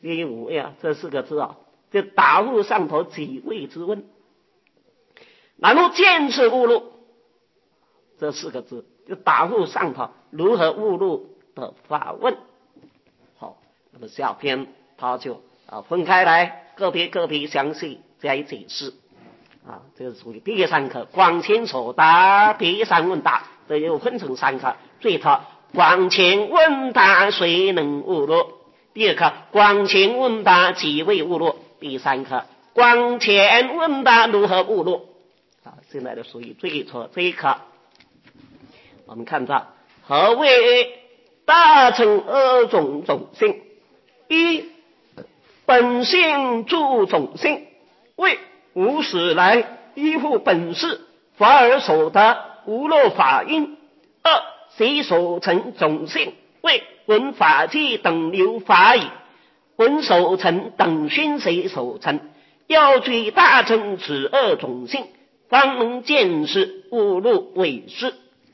第五位啊，这四个字啊，就答复上头几位之问。然后见次悟入，这四个字就答复上头如何悟入的发问。好，那么下篇他就分开来个别详细加以解释啊，这是属于第三课广浅所答第三问答，这又分成三课。最后广浅问答谁能悟入，第二课广浅问答几位悟入，第三课广浅问答如何悟入。现在就属于最初这一课。我们看到何谓大乘二种种性。一、本性助种性，为无始来依附本事，法而所得无漏法因。二、谁所成种性，为闻法界等流法矣。闻所成等熏谁所成，要具大乘此二种性，方能见识悟入为是。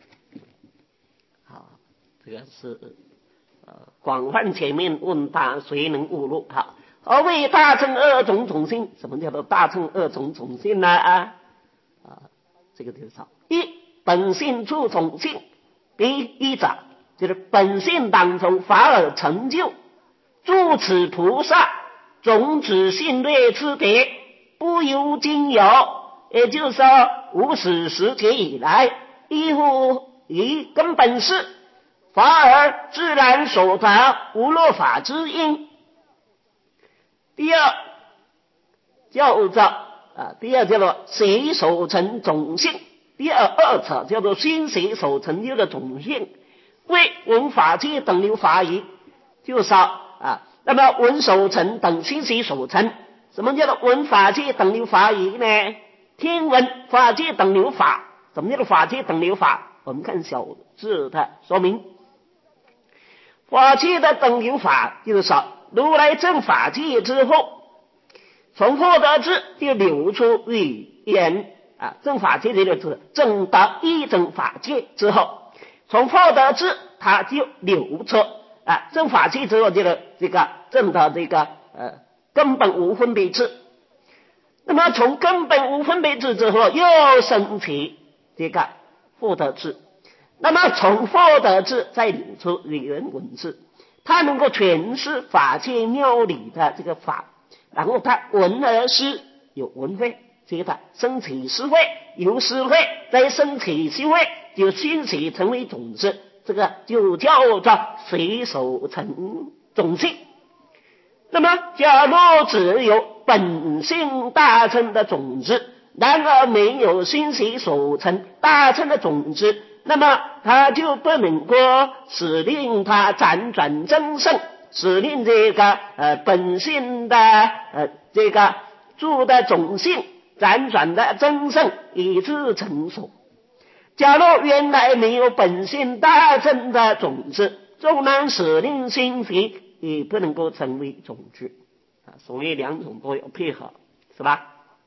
好，这个是广泛前面问答谁能悟入。好，何谓大乘二种种性？什么叫做大乘二种种性呢？这个就是一、本性助种性。第一者就是本性当中法而成就，助此菩萨种子性略之别，不由经由，也就是说无始时节以来依附于根本是，法而自然所得无漏法之因。第二叫做谁所成种性。第二者叫做心谁所成就的种性，为闻法界等流法矣。就是那么闻所成等心谁所成。什么叫做闻法界等流法矣呢？听闻法界等流法。什么叫做法界等流法？我们看小字的说明。法界的等流法就是说，如来证法界之后，从获得智就流出语言证法界这个字，证得一证法界之后，从获得智它就流出证法界之后，就是这个证得这个根本无分别智。那么从根本无分别智之后，又升起这个获得智。那么从获得智再流出语言文字，它能够诠释法界妙理的这个法，然后它闻而思，有闻慧，接着升起思慧，由思慧再升起心慧，就兴起成为种子，这个就叫做随手成种性。那么假若只有本性大乘的种子，然而没有心随所成大乘的种子，那么它就不能够使令它辗转增盛，使令这个本性的这个住的种性辗转的增盛，以致成熟。假如原来没有本性大乘的种子，纵然使令心随，也不能够成为种子所以两种都有配合，是吧？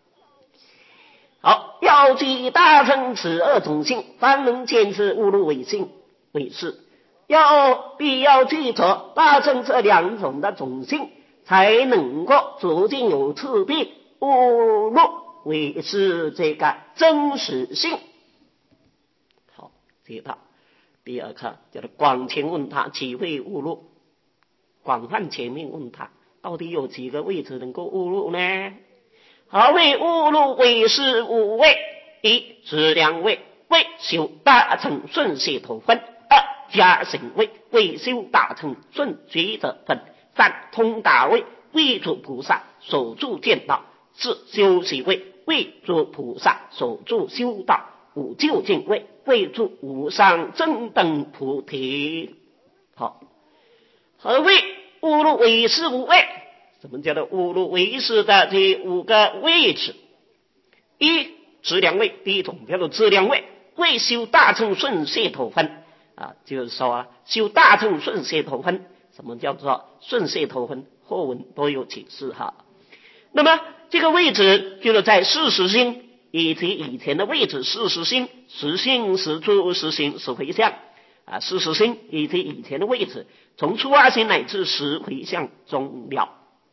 好，要具大乘此二种性，方能见识悟入为性为是。必要具足大乘这两种的种性，才能够逐渐有次第悟入为是这个真实性。好，这道第二课叫做广浅问答几位悟入。广泛前面问他到底有几个位置能够悟入呢？何谓悟入为是五位？一、质量位，为修大乘顺解脱分；二、加行位，为修大乘顺觉者分；三、通达位，为诸菩萨守住见道；四、修习位，为诸菩萨守住修道；五、究竟位，为诸无上正等菩提。好，何谓悟入为是五位？什么叫做悟入为是的这五个位置？一、质量位，第一种叫做质量位，为修大乘顺解脱分就是说修大乘顺解脱分。什么叫做顺解脱分？后文都有解释那么这个位置就是在事实性以及以前的位置，事实性、实性、实处、实行、实回向事实性以及以前的位置，从出发性乃至实回向中了。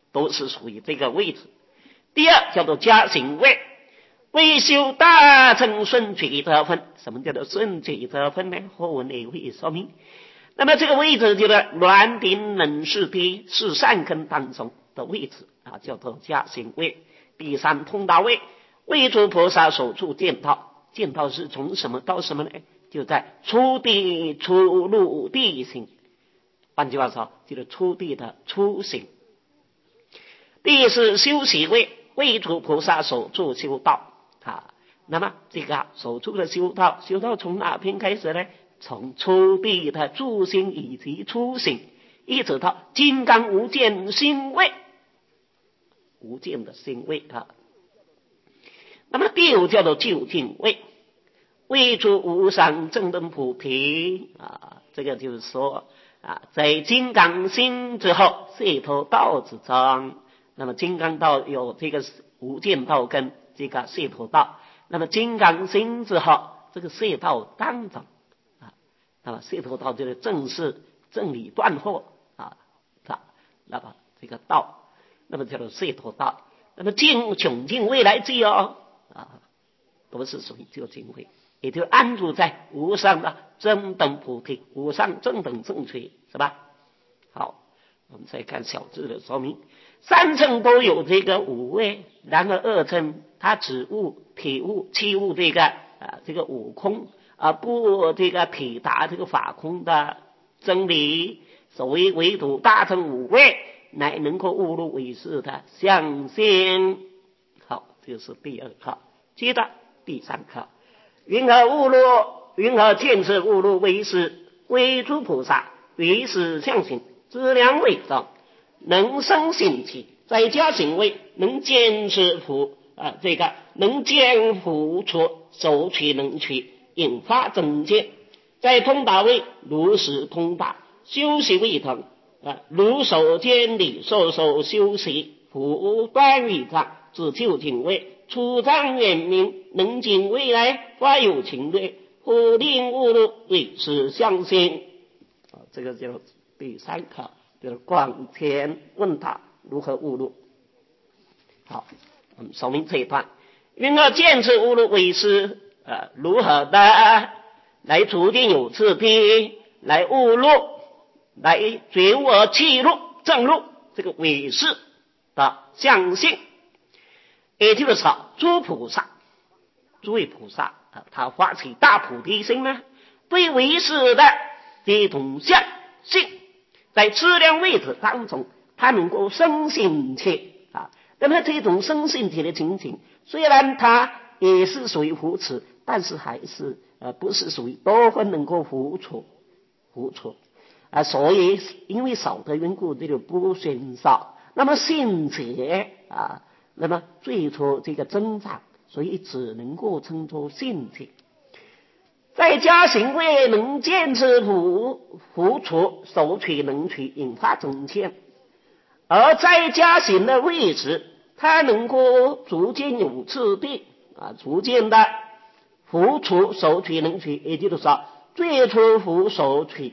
都是属于这个位置。第二叫做家行位，未修大乘顺取得分。什么叫做顺取得分呢？后文也会说明。那么这个位置就是鸾顶冷是地是善根当中的位置啊，叫做家行位。第三通达位，为诸菩萨所处见道，见道是从什么到什么呢？就在初地初入地行，换句话说就是初地的初行。第四修习位，为诸菩萨所处修道啊。那么这个所处的修道，修道从哪边开始呢？从初地的住行以及初行，一直到金刚无间心位，无间的心位啊。那么第五叫做究竟位，为诸无上正等菩提啊，这个就是说啊，在金刚心之后，解脱道之中。那么金刚道有这个无间道跟这个解脱道，那么金刚心之后，这个解道当中啊，那么解脱道就是正是正理断惑啊，那么这个道，那么叫做解脱道。那么穷尽未来际啊，都是属于究竟位，也就安住在无上的正等菩提，无上正等正觉，是吧？好，我们再看小字的说明。三乘都有这个五位，然而二乘它只悟体悟七悟这个悟空不这个体达这个法空的真理。所谓唯独大乘五位，乃能够悟入唯识的相性。好，这是第二课。接着第三课，云何见识悟入唯识？为诸菩萨唯识相性资粮为上，能生信起，在家行为能坚持能见付出，手取能取，引发正见。在通达位如实通达，修习未腾如手坚理受修习，不断于障，自究竟位，出障远明，能尽未来，发有情略，不令误入唯识相性。这个就是第三课，就是广田问答如何误入。好，我们说明这一段。云何见识误入唯识？如何的来逐渐有次第来误入，来觉悟而契入正入这个唯识的相性。也就是说，诸位菩萨他发起大菩提心呢，对唯识的这种相性，在资粮位置当中，他能够生信切那么这种生信切的情形，虽然它也是属于扶持，但是还是不是属于多分能够扶持所以因为少的缘故，这个不宣少，那么信切那么最初这个增长，所以只能够称作信切。在家行位能见持付出，手取能取，引发正见。而在家行的位置，它能够逐渐有次第逐渐的付出手取能取，也就是说最初付手取，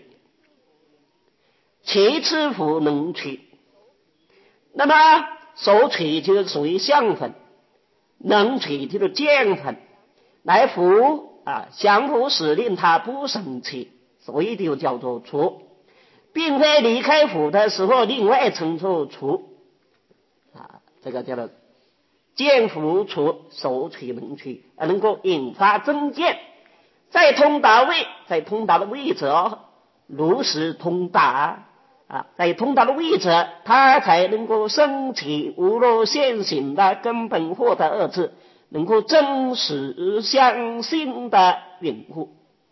其次付能取。那么手取就是属于相分，能取就是见分，来付相互使令它不生气，所以就叫做除，并非离开府的时候另外称作除这个叫做见付除，手取能取，能够引发增见。在通达的位置如实通达在通达的位置，它才能够升起无漏现行的根本获得二字，能够真实相信的缘故。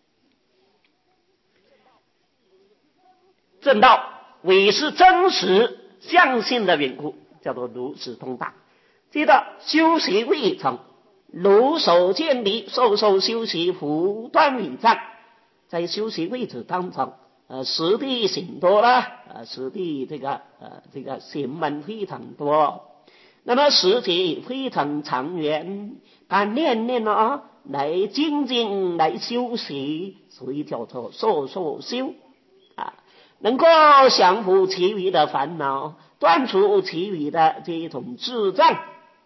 正道唯是真实相信的缘故，叫做如实通达。接着修习未成，如手见理受修习不断礼赞，在修习位置当中实地行多了实地这个行门非常多，那么时节非常长远，他念念来精进来修习，所以叫做修能够降伏其余的烦恼， 断除其余的这一种智障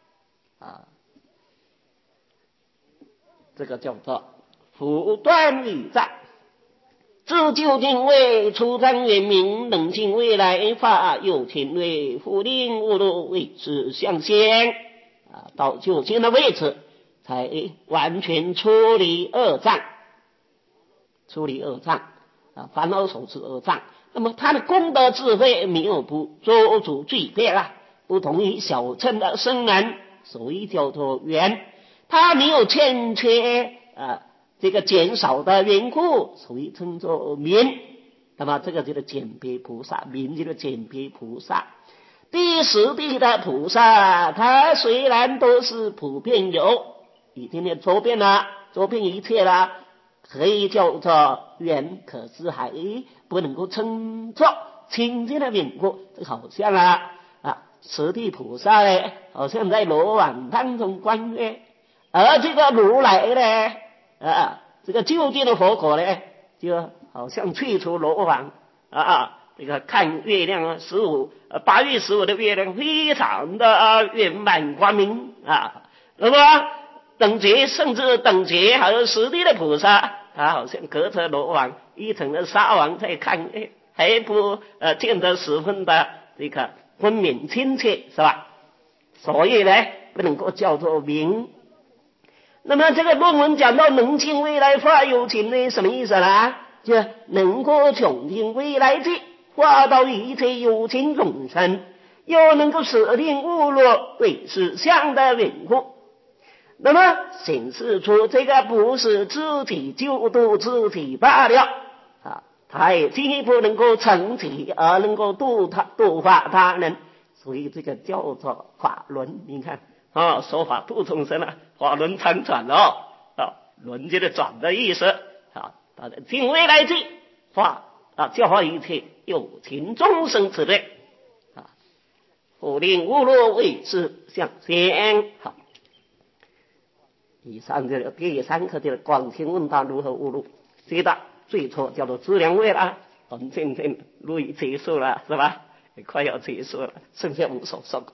这个叫做伏断语障。自究竟为出张圆明，冷静未来法有情为复令误入位置相先到究竟的位置才完全处理恶障，烦恼所致恶障。那么他的功德智慧没有不做主具备不同于小乘的僧人，所以叫做圆，他没有欠缺这个减少的缘故，所以称作明。那么这个就是简别菩萨，明就是简别菩萨。第十地的菩萨，他虽然都是普遍有，已经周遍一切了，可以叫做圆，可是还不能够称作清净的缘故。这好像十地菩萨呢，好像在罗网当中观月，而这个如来呢这个究竟的佛果呢，就好像退出罗网这个看月亮8月15的月亮非常的圆满光明那么等觉甚至等觉还有十地的菩萨好像隔着罗网一层的纱网在看还不见得十分的这个分明亲切，是吧？所以呢不能够叫做明。那么这个论文讲到能尽未来化有情呢，什么意思呢？就能够穷尽未来际，化到一切有情众生，又能够舍定误落对实相的缘故。那么显示出这个不是自己救度自己罢了他也进一步能够成己，而能够度化他人，所以这个叫做法轮。你看说法度众生法轮常转轮就是转的意思尽未来际教化一切有情众生之类复令误落位置相先。好，以上这个第3课就是广听问答如何误入。这个最初叫做资粮位我们今天录音结束了，是吧？也快要结束了，剩下5首颂。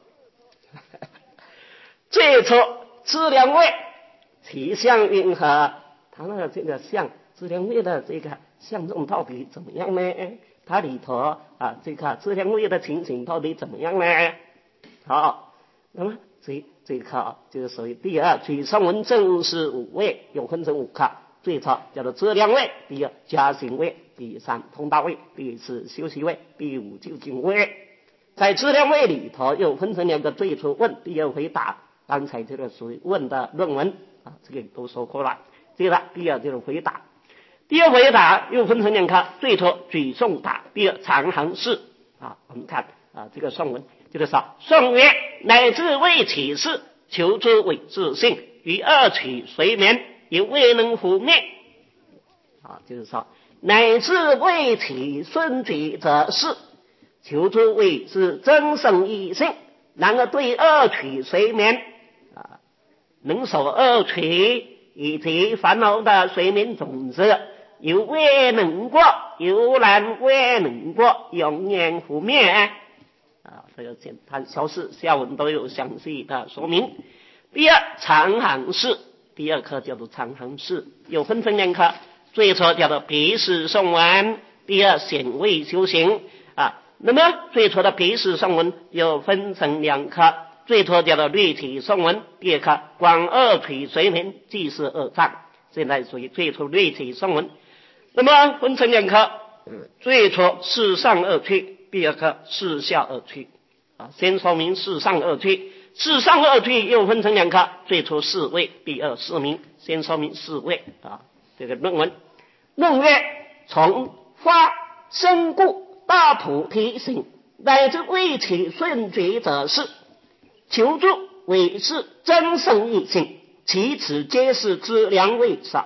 最初资粮位其相云何？他那个这个相资粮位的这个相中到底怎么样呢？它里头这个资粮位的情形到底怎么样呢？好，那么这一课就是属于第2举声闻正是5位，有分成5课。最初叫做资粮位，第2加行位，第3通达位，第4修习位，第5究竟位。在资粮位里头又分成2个，最初问，第2回答。刚才这个属于问的论文这个都说过了。这个第2就是回答，第2回答又分成2课，最初举颂答，第2长行释我们看这个颂文就是说，颂曰：乃至未起事，求之为自性，于恶取随眠，也未能覆灭就是说乃至未起顺举者是，求之为是真生一性，然而对恶取随眠能守恶取以及烦恼的随眠种子，犹未能过，犹然未能过，永远覆灭这个简单小事下文都有详细的说明。第2长行释，第2课叫做长行释，有分成2课，最初叫做别释颂文，第2显位修行那么最初的别释颂文又分成2课，最初叫做律体颂文，第2课观恶取随眠，即是恶障，现在属于最初律体颂文。那么分成2课，最初世上恶趣，第2课世下恶趣先说明世上恶趣。世上恶趣又分成2课，最初4位，第2释明。先说明4位这个论文。论曰：从发生故大菩提心，乃至未起顺觉者是，求助为是真生一性，其此皆是资粮位少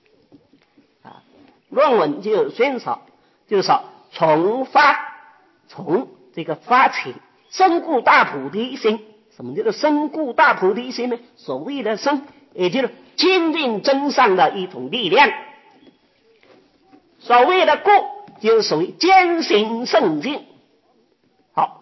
论文就宣说，就是说从这个发起生故大菩提心。什么叫做生故大菩提心呢？所谓的生，也就是坚定真相的一种力量。所谓的故，就是属于坚行圣境。好，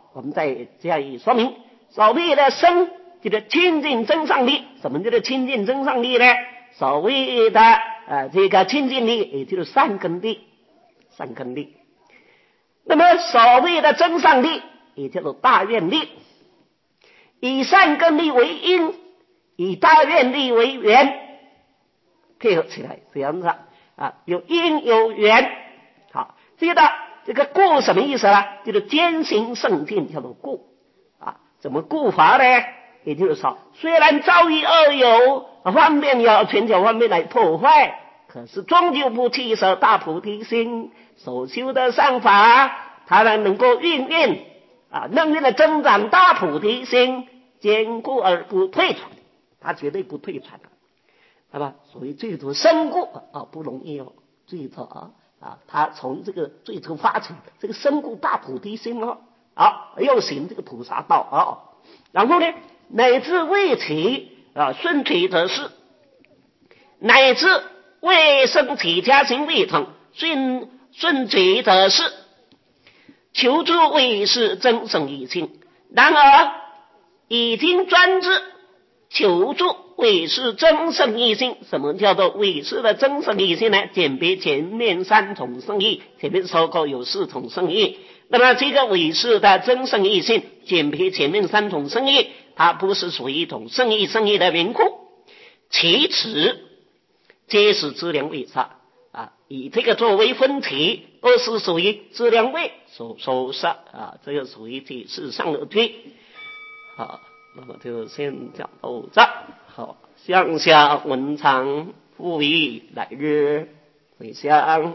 我们再加以说明。所谓的生，就是亲近真上力。什么叫做亲近真上力呢？所谓的这个亲近力，也就是善根力。善根力。那么所谓的真上力，也叫做大愿力。以善根力为因，以大愿力为缘，配合起来，这样子有因有缘。好，这个故什么意思呢？就是兼行圣境，叫做故怎么故法呢？也就是说，虽然遭遇恶有方面有全球方面来破坏，可是终究不弃舍大菩提心，所修的善法，它能够运用能力的增长大菩提心，坚固而不退转，它绝对不退转的，好吧？所以最初生故不容易哦，最初他从这个最初发起这个生故大菩提心又行这个菩萨道然后呢，乃至为其顺其则是，乃至为生起家行未成，顺其则是，求助为是增生一心。然而已经专制求助为是增生一心。什么叫做为是的增生一心呢？简别前面三重圣义，前面说过有四重圣义。那么这个为是的增生一心，简别前面三重圣义，它不是属于一种圣义的缘故，其此皆是资粮位上以这个作为分题，都是属于资粮位所设这个属于体式上的推那么就先讲到这。好，向下文长复议来日回向。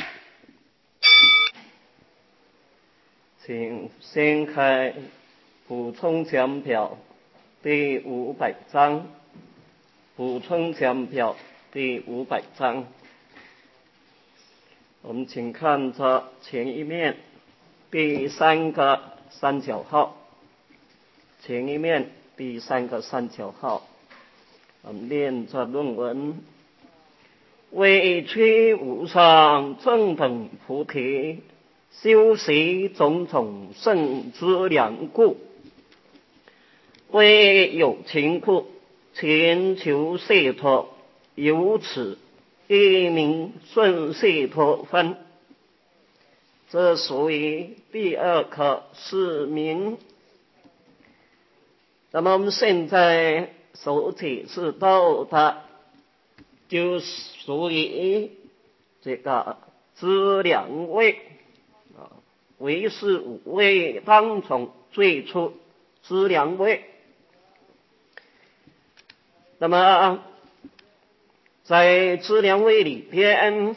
请掀开补充讲表第500章，补充讲表第500章。我们请看着前一面第3个三角号，前一面第3个三角号，我们念着论文：为趋无上正等菩提，修习种种圣资粮故，为有情故，勤求解脱，由此一名顺解脱分。这属于第2课释名。那么我们现在所解释到的，就属于这个资粮位为是5位当中最初资粮位。那么在资粮位里边，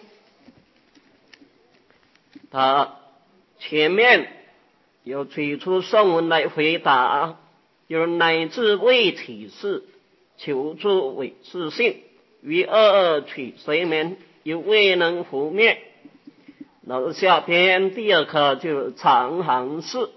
他前面有最初圣文来回答，有乃至为体示求助为自性，于二取随眠，又未能拂灭。然后下边第2课就是长行式。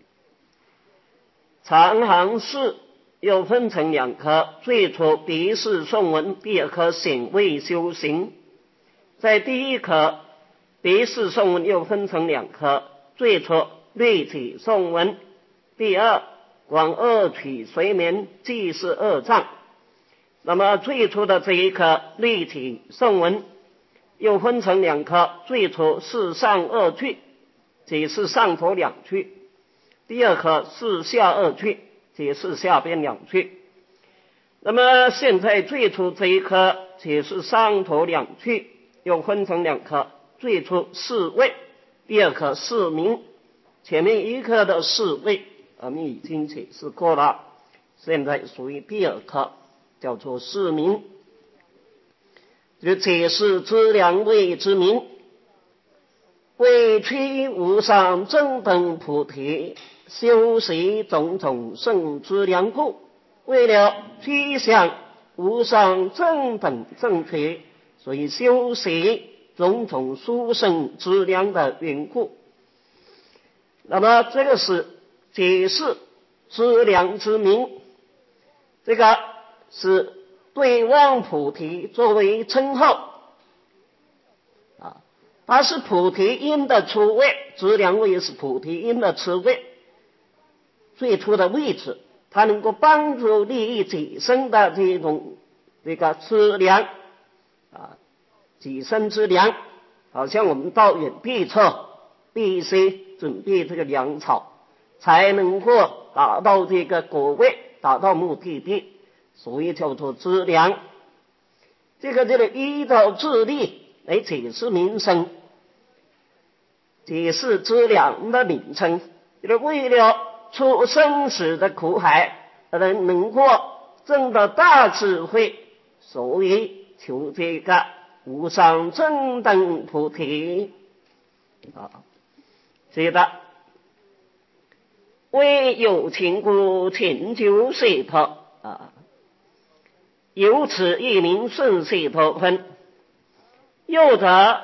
长行式又分成2课，最初鼻式颂文，第2课显位修行。在第1课鼻式颂文又分成2课，最初类体颂文，第2广二取随眠，即是2藏。那么最初的这一课类体颂文又分成2课，最初是上2句，即是上头2句；第2课是下2句，即是下边2句。那么现在最初这一课即是上头2句，又分成2课，最初是位，第2课是名。前面1课的是位我们已经解释过了，现在属于第2课，叫做是名。就解释资粮位之名，为趋无上正等菩提，修习种种圣资粮故，为了趋向无上正等正觉，所以修习种种殊胜资粮的缘故。那么这个是解释资粮之名，这个是对望菩提作为称号它是菩提因的初位，资粮位是菩提因的次位。 最初的位置，它能够帮助利益己身的这个资粮己身之粮，好像我们到远地处必须准备这个粮草，才能够达到这个果位，达到目的地，所以叫做资粮。这个依照自利来解释名称，解释资粮的名称，就是为了出生死的苦海，能够证得大智慧，所以求这个无上正等菩提接着为有情故请求解脱由此一名顺解脱分。又者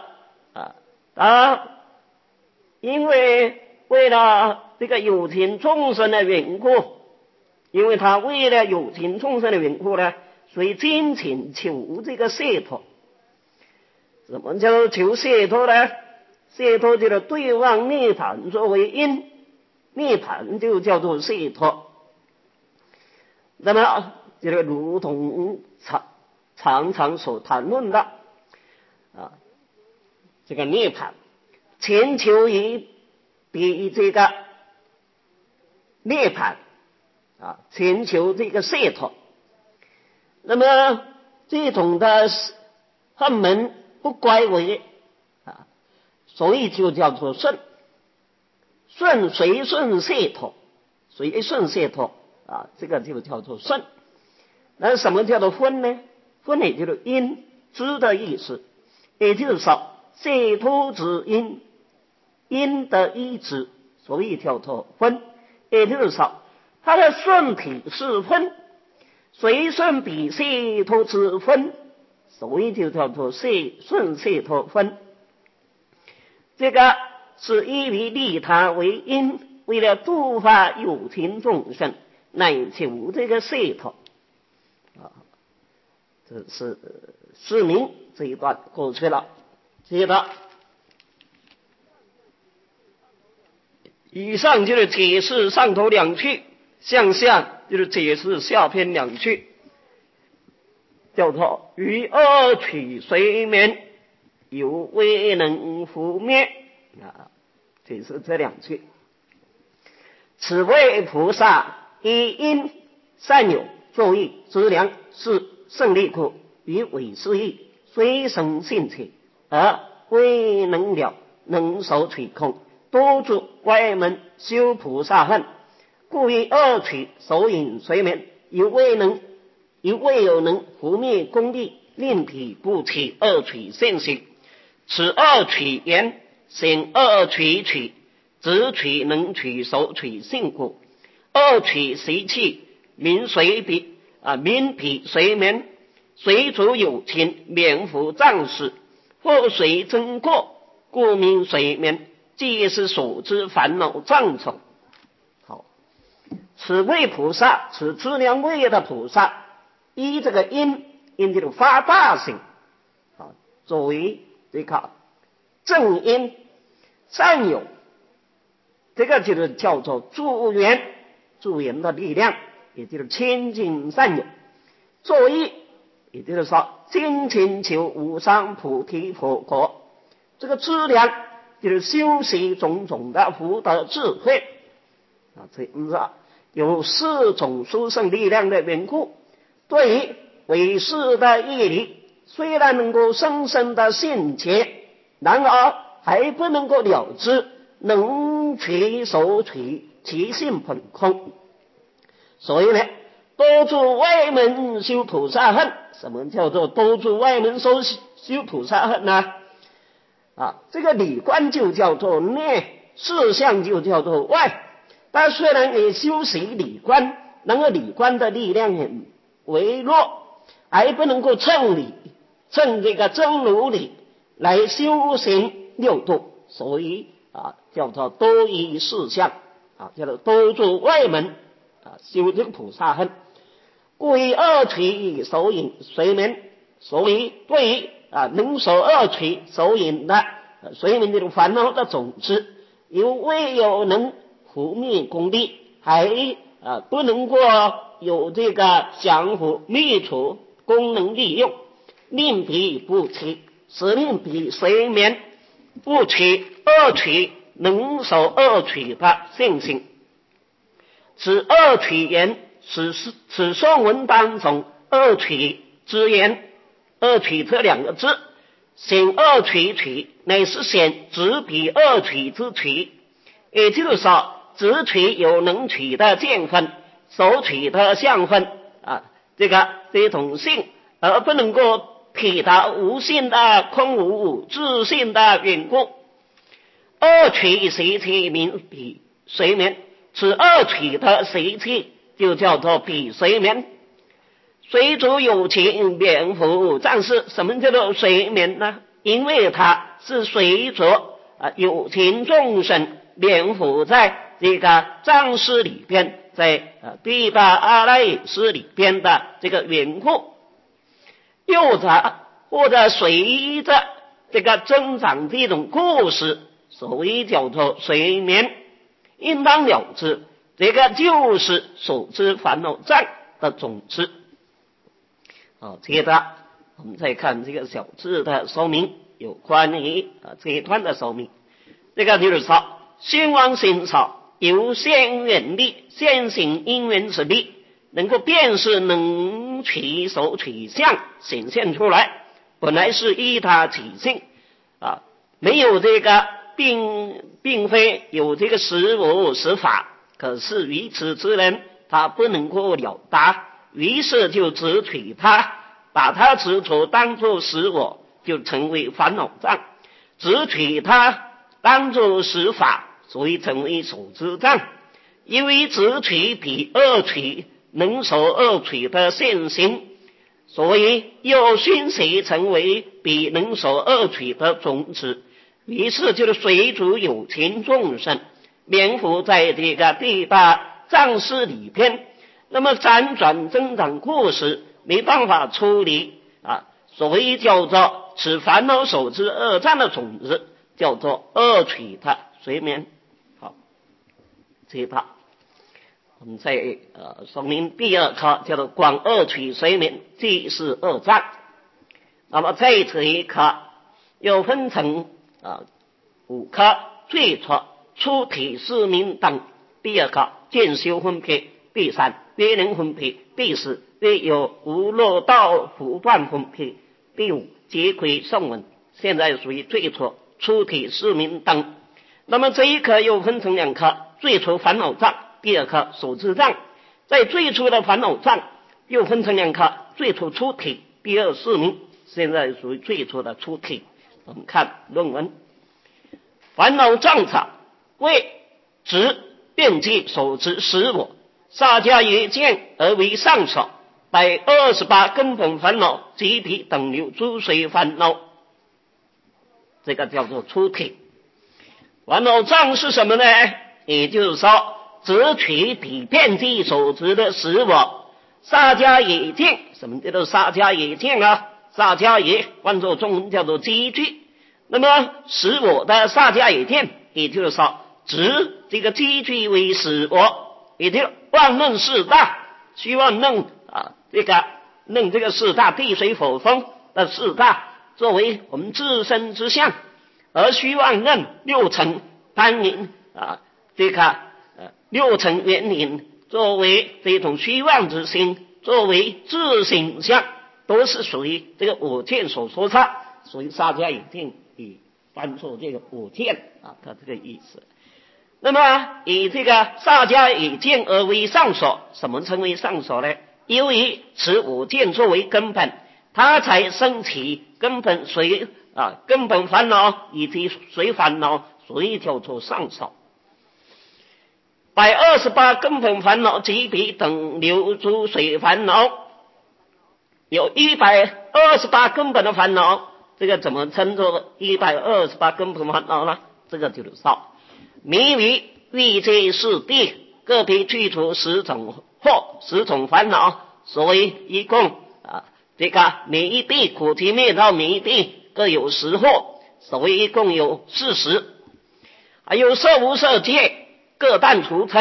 因为为了这个有情众生的缘故，因为他为了有情众生的缘故呢，所以精勤求这个解脱。什么叫求解脱呢？解脱就是对望涅槃作为因，涅槃就叫做解脱。那么这个如同常常所谈论的这个涅槃，前求于比这个涅槃前求这个解脱。那么这种的恨门不乖违所以就叫做顺随顺解脱，随顺解脱这个就叫做顺。那什么叫做分呢？分也就是因知的意思，也就是说解脱之因的依止，所以叫做分。也就是说它的顺体是分，随顺比解脱之分，所以就叫做顺解脱分。这个是依于利他为因，为了度化有情众生，乃求这个解脱这是释明这一段过去了。接着以上就是解释上头两句，向下就是解释下篇两句，叫做于恶取随眠，犹未能拂灭解释这两句。此谓菩萨依因善有作意资粮是胜利故，于伪失意虽生性起，而未能了，能守取空，多住歪门修菩萨恨，故于恶取手引随眠，犹未有能拂灭功利，令彼不起恶取现行。此恶取言显恶取直取能取手取性故，恶取习气民彼随眠，随逐有情免服障事，或随增过，故名随眠，即是所知烦恼障种。好，此谓菩萨，此资粮位的菩萨，依这个因就是发大心作为这个正因善有，这个就是叫做助缘的力量，也就是清净善有。作意也就是说精勤求无上菩提佛果，这个资粮就是修习种种的福德智慧这有四种殊胜力量的缘故，对于唯识的义理虽然能够深深的信解，然而还不能够了知能取手取其性本空。所以呢，多住外门修菩萨恨。什么叫做多住外门修菩萨恨呢？这个理观就叫做内，事项就叫做外。但虽然你修习理观，然而理观的力量很微弱，还不能够趁这个真如理来修行六度，所以叫做多依事项叫做多住外门修这个菩萨恨。故以恶取手引随眠，所以对于能守恶取手引的随眠这种烦恼的种子，犹未有能拂灭功利， 还不能够有这个相互密处功能利用，令彼不起，使令彼随眠不起恶取能守恶取的性情。此恶取言，此宋文当中恶取之言，恶取这两个字，显恶取取乃是显只比恶取之取，也就是说只取有能取的见分，守取的相分这种性，而不能够体达无性的空无自性的缘故。恶取习气名比随眠，此恶取的习气就叫做比随眠。随主有情免服战士，什么叫做随眠呢？因为它是随着有情众生免服在这个藏识里边，在第八阿赖识里边的这个缘故，或者随着这个增长这种故事，所谓叫做随眠。应当了知，这个就是所知烦恼障的种子。接着我们再看这个小字的说明，有关于这一段的说明。这个就是说，心王心少由现缘力，现行因缘之力，能够辨识能取守取相显现出来，本来是依他起性没有这个并非有这个实无实法，可是于此之人他不能够了达，于是就只取他，把他执着当作实我，就成为烦恼障；只取他当作实法，所以成为守之障。因为只取比恶取能守恶取的现行，所以又熏习成为比能守恶取的种子。于是就是随主有情众生免服在这个第八藏识里边，那么辗转增长故事没办法处理所谓叫做此烦恼守之恶障的种子，叫做恶取的随眠。好，这一套我们再说明第二课，叫做广恶取随眠，即是恶障。那么在这一课又分成5课，最初体四明等，第二课见修分别，第三约能分别，第四约有无漏道福断分别，第五结魁颂文。现在属于最初体四明等。那么这一课又分成2课，最初烦恼障，第二课守之障。在最初的烦恼障又分成2课，最初出体，第二四明。现在属于最初的出体。我们看论文，烦恼障者为执遍计守之实我，萨迦耶见而为上首，128根本烦恼及彼等流诸随烦恼，这个叫做出体。烦恼障是什么呢？也就是说只取彼遍计守之的实我，萨迦耶见。什么叫做萨迦耶见萨迦耶换作中文叫做积聚。那么实我的萨迦耶见，也就是说执这个积聚为实我，也就是妄论四大，希望弄这个四大地水火风的四大作为我们自身之相，而希望认6层单宁6层原因作为这种虚妄之心，作为自性相，都是属于这个我见所说差，所以萨迦耶见以翻作这个我见它这个意思。那么以这个萨迦耶见而为上所，什么称为上所呢？由于此我见作为根本，它才生起根本根本烦恼以及随烦恼，所以叫做上所。128根本烦恼及彼等流诸随烦恼，有128根本的烦恼，这个怎么称作128根本烦恼呢？这个就是说，迷于欲界四谛，个别去除10种或10种烦恼，所以一共这个每一谛苦集灭道，每一谛各有10惑，所谓一共有40。还有色无色界各但除称，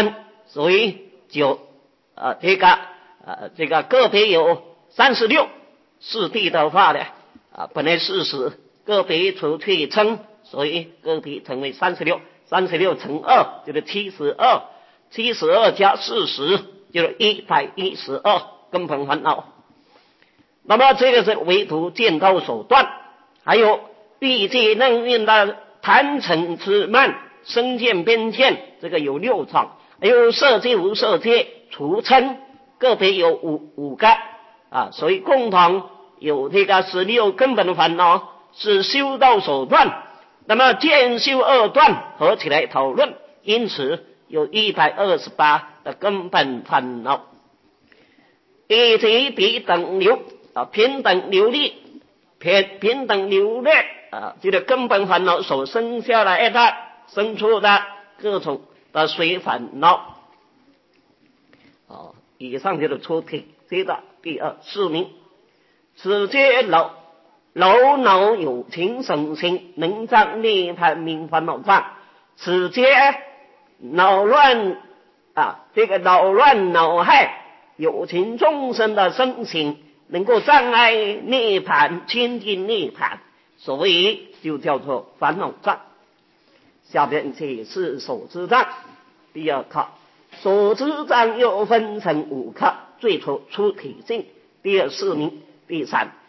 所以就这个个别有36，四谛的话呢本来40，个别除去称，所以个别成为36乘2就是72加40就是112根本烦恼。那么这个是唯独见道手段，还有必界能运的贪嗔痴慢身见边见，这个有6种，还有色界无色界除嗔，个别有5个所以共同有这个16根本的烦恼是修道手段。那么见修2段合起来讨论，因此有128的根本烦恼。以及比等流平等流利平等流略这个根本烦恼所生下来的生出的各种的随烦恼以上就是出题。接着第2是名，此皆老恼有情生心，能障涅槃名烦恼障。此皆恼乱这个恼乱恼害有情众生的身心，能够障碍涅槃亲近涅槃，所以就叫做烦恼障。下边解释所知障。第2课，所知障又分成5课，最初出体性。第2是名。第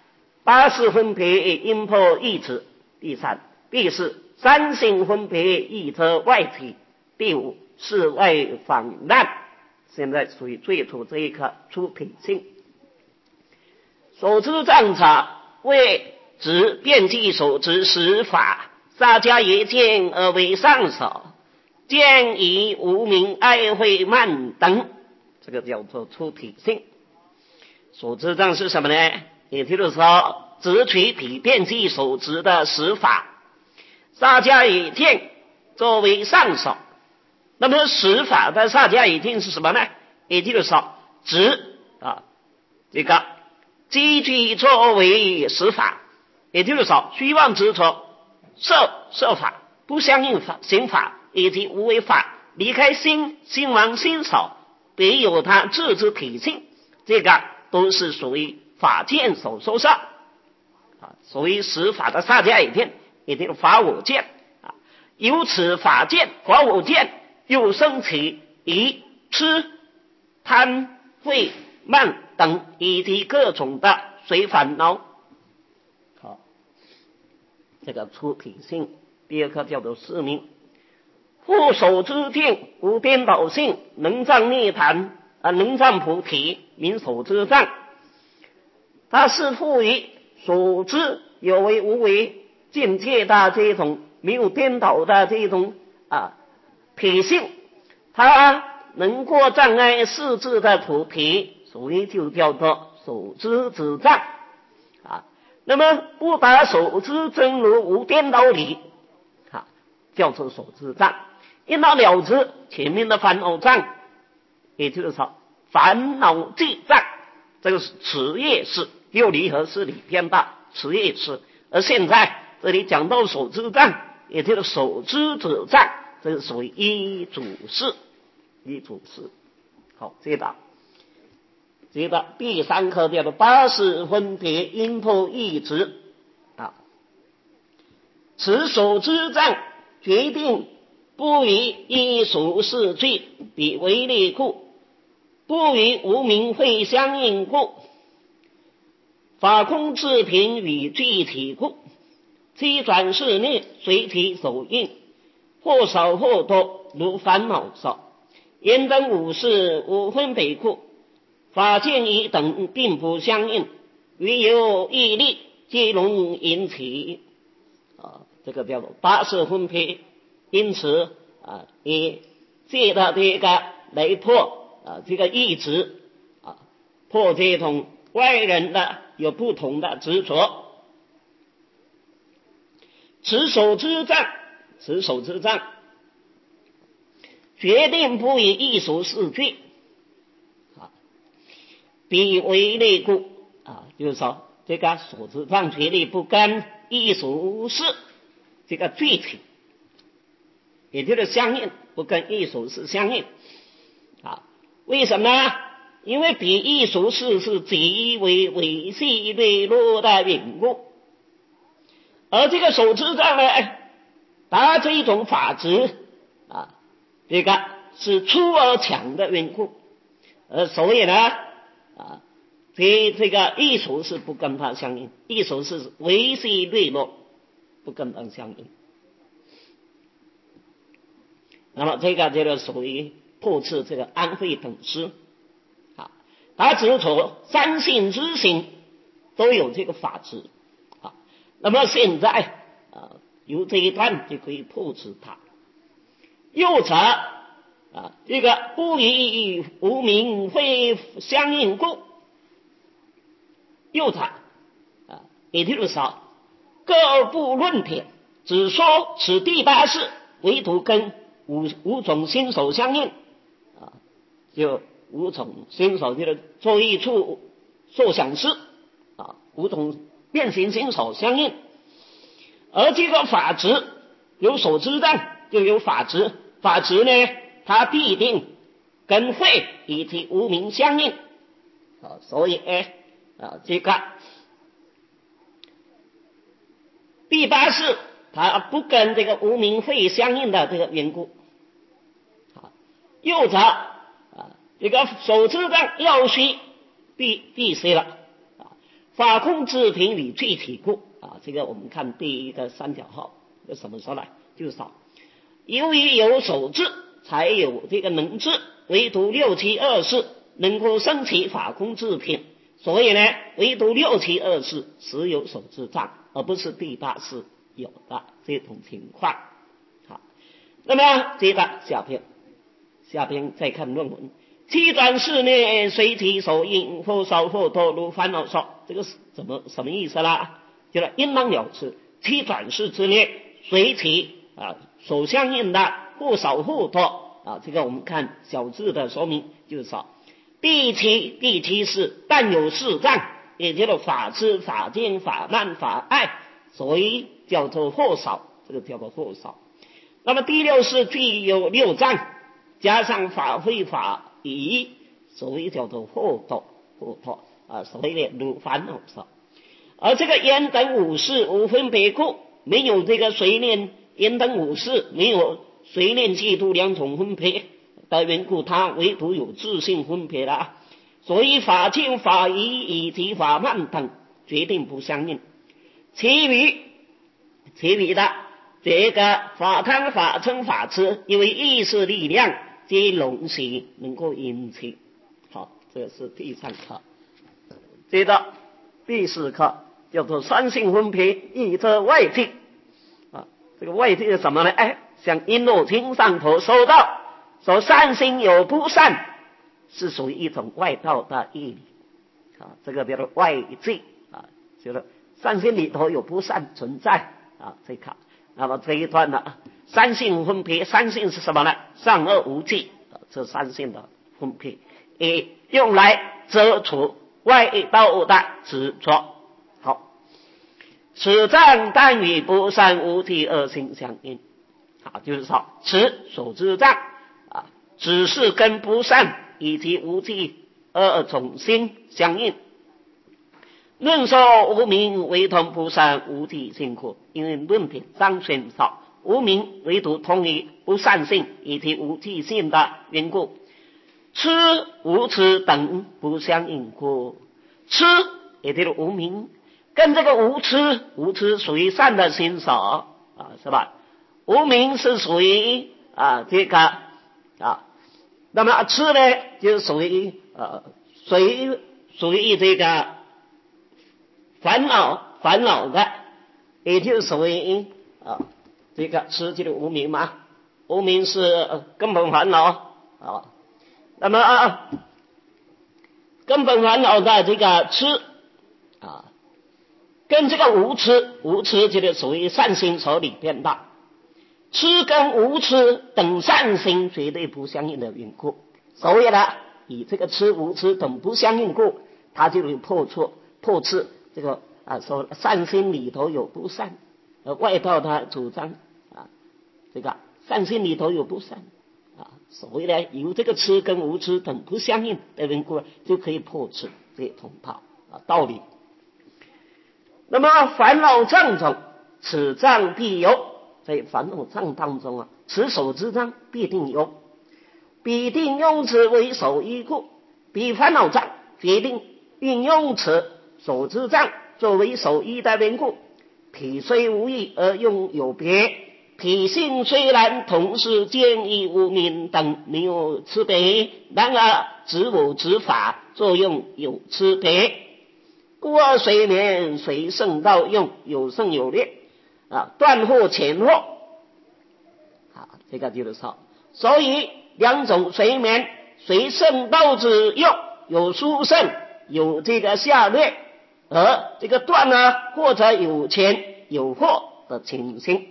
380分别因破意执。第3第4三性分别意则外体。第5是外访难。现在属于最初这一课出体性。所知障者为指遍计所知实法，萨迦耶见而为上首，见以无明爱慧慢等，这个叫做出体性。所知障是什么呢？也就是说只取体遍计所知的实法，萨迦耶见作为上首。那么实法的萨迦耶见是什么呢？也就是说指这个积聚作为实法，也就是说虚妄执着色法不相应法行法以及无为法，离开心王心少，别有他自之体性，这个都是属于法见所收摄属于实法的萨迦耶见，也就是法我见由此法见法我见又生起疑痴贪恚慢等以及各种的随烦恼。好，这个出体性。第2课叫做是名。复所知境无颠倒性，能障涅槃能障菩提，名所知障。它是赋予所知有为无为境界的这种没有颠倒的这种体性，它能过障碍世智的菩提，所以就叫做所知之障那么不达所知真如无颠倒理叫做所知障。因到了知前面的烦恼障，也就是说烦恼记障，这个是此业是六离合是里边的此业是。而现在这里讲到所知障，也就是所知者障，这是属于一主事。好，接着第3课叫做80分别因破意执此所知障决定不与依属事具比为例故，不与无明会相应故，法空自凭与具体故，其转世内随体所应，或少或多如烦恼少。言等五事无分别故，法见义等并不相应，唯有义力皆容引起这个叫做80分别。因此以借着这个来破这个意执破这种外人的有不同的执着。此所知障决定不以异俗事具比为例故就是说这个所知障决定不跟异俗事这个具体，也就是相应，不跟异俗事相应。 啊，为什么呢？因为比喻俗事是极为维系内落的缘故，而这个手执杖呢，它这一种法执啊，这个是粗而强的缘故，所以呢这个艺术是不跟它相应，艺术是维系内落，不跟它相应。那么这个就属于破斥这个安徽等诗啊，它只从三性之行都有这个法执啊。那么现在由这一段就可以破斥它。又者这个不与无名非相应故，又者也就是说各部论点只说此第八式唯独跟五种心手相应就五种心手就是作意处受想思五种变形心手相应，而这个法执有手执杖就有法执，法执呢它必定跟慧以及无明相应所以这个第八式它不跟这个无明慧相应的这个缘故。又者这个手执杖要须必须了法空自凭理具体故这个我们看第一个三条号什么说来，就是说由于有手执才有这个能执，唯独六七二识能够生起法空自凭，所以呢唯独六七二识实有手执杖，而不是第八式有的这种情况。好，那么接着下边再看论文。七转世呢随其所应，或少或多如烦恼说，这个是什么意思啦？就是应当了知七转世之内随其所相应的或少或多这个我们看小字的说明，就是说第七世但有四障，也就是法知法见法慢法爱，所以叫做或少，这个叫做或少。那么第六世具有六障，加上法会法仪，所以叫做或多所以呢如烦恼说。而这个烟等五识无分别故，没有这个随念烟等五识，没有随念嫉妒两种分别的缘故，它唯独有自性分别了所以法见法仪以及法慢等决定不相应。其余的这个法贪法嗔法痴，因为意识力量皆拢习能够引起。好，这是第三课。接着第四课叫做三性分别依着外境这个外境是什么呢？像璎珞经上头说到说善心有不善，是属于一种外道的义理这个叫做外境就是善心里头有不善存在这个。那么这一段呢，三性分别，三性是什么呢？善恶无记这三性的分别，也用来遮除外道的执着。好，此障但与不善无记二性相应就是说此手执障只是跟不善以及无记二种心相应。论说无明唯同不善无记性故，因为论点上宣说无明唯独同于不善性以及无记性的缘故，痴无痴等不相应故。痴也就是无明，跟这个无痴属于善的心所是吧？无明是属于这个那么痴呢就属于属于这个烦恼的，也就属于这个痴就是无明嘛，无明是根本烦恼那么根本烦恼的这个痴跟这个无痴就是属于善心所里边的，痴跟无痴等善心绝对不相应的缘故，所以呢以这个痴无痴等不相应故，它就会破斥这个说善心里头有不善，外道他主张这个善心里头有不善所谓呢，有这个痴跟无痴等不相应的缘故，就可以破此同道道理。那么烦恼障中，此障必有，在烦恼障当中此手之障必定有，必定用此为首依故，彼烦恼障决定运用此手之障作为首依的缘故，体虽无异而用有别，体性虽然同是见义无明等没有区别，然而执我执法作用有区别，故而随眠随圣道用有胜有劣断惑前惑这个就是说，所以两种随眠随圣道之用有殊胜有这个下劣，而这个断或者有前有后的情形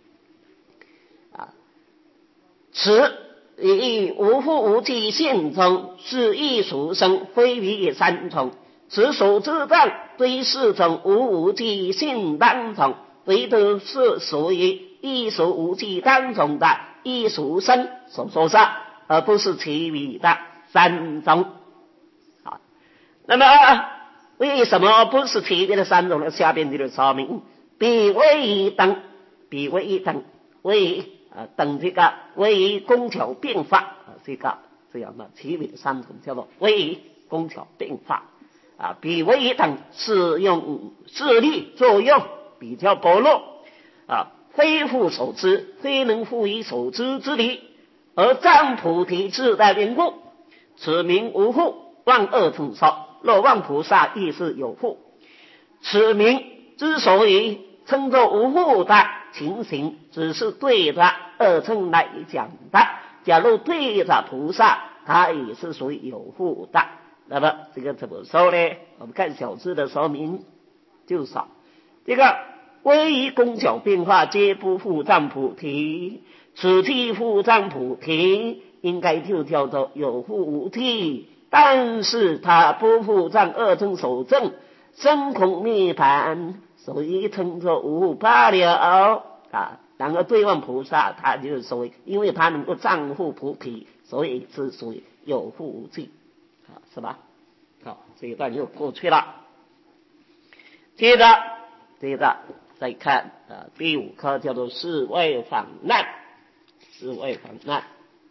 此以无复无记性中是亦属生非于三重，此手之障对四种无记性当中，唯独是属于亦属无记当中的亦属生所说上，而不是其余的三种那么为什么不是其余的三种呢？下边就是说明彼为一等，彼为一等，为等这个为工巧变化这个这样的其余的三种叫做为工巧变化彼为一等是用智力作用比较薄弱非复所知，非能复以所知之理，而障菩提自在缘故，此名无复，万恶众少。若望菩萨亦是有复，此名之所以称作无复的情形，只是对着二乘来讲的。假如对着菩萨，他也是属于有复的。那么这个怎么说呢？我们看小字的说明就少。这个唯一工巧变化，皆不复障菩提，此即复障菩提，应该就叫做有复无替。但是他不复障二乘守正，生空涅槃，所以称作无罢了然而对望菩萨，他就是所谓，因为他能够障护菩提，所以是属于有复无替是吧？好，这一段就过去了。接着再看第五课叫做世外访难。世外访难，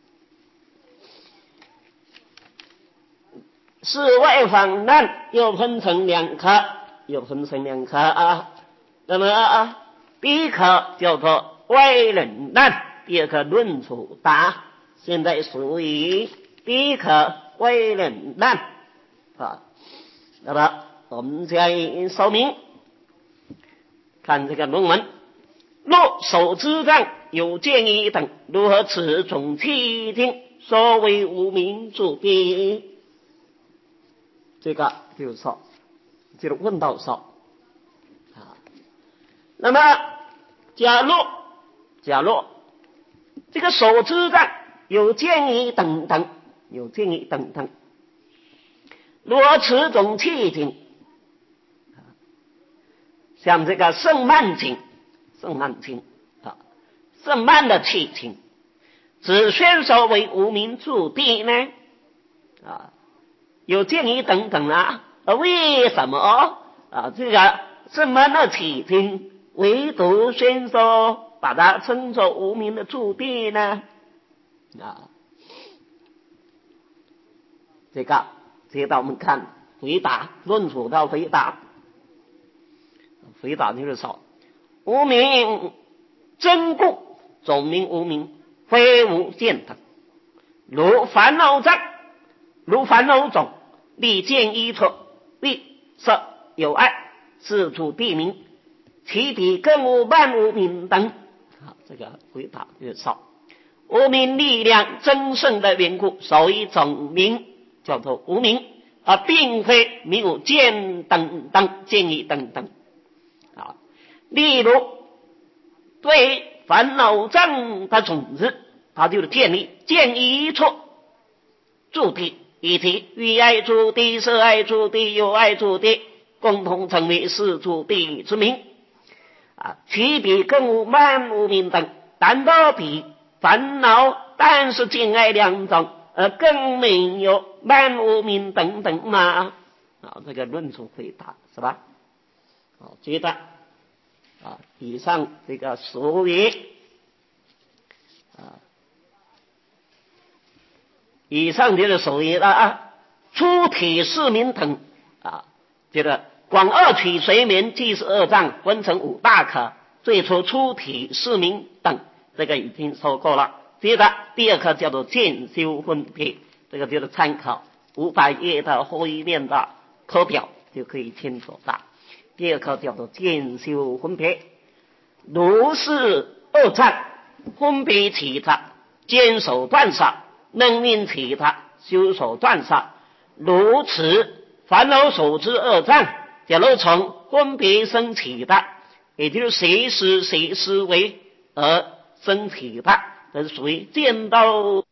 世外访难又分成两科那么第一科叫做外忍难，第二科论处答。现在属于第一科外忍难那么我们加以说明，看这个论文。若手之障有见义等，如何此种契经，所谓无名主谛。这个就是说，就是问到说那么假若这个手之障有见义等等，如何此种契经，像这个圣曼经圣曼的契经，只宣说为无名主谛呢有见义等等为什么这个圣曼的契经唯独宣说把它称作无名的主谛呢这个接着我们看回答，论处到回答就是说，无名真故，总名无名，非无见等。如烦恼种，立见依错，立色有爱，是主谛名，其体更无万无名等。这个回答就是说，无名力量增盛的缘故，所以总名叫做无名，而并非没有见等等见义等等例如对烦恼障的种子，它就是建立见一错主谛，以及欲爱主谛、色爱主谛、有爱主谛，共同成为是主谛之名其比更无慢无明等，但都比烦恼但是兼爱两种，更没有万物明等等嘛。这个论述回答是吧？觉得以上这个所谓以上就是所谓的出体四明等这个广二取随眠即是二藏分成五大科，最初出体四明等，这个已经说过了。接着第二科叫做渐修分别，这个就是参考500页的后面的课表就可以清楚的。第二科叫做渐修分别，如是二藏分别其他，坚守断杀，能令其他修守断杀，如此烦恼所知二障，假如从分别生起的，也就是谁思维而生起的，这是属于见到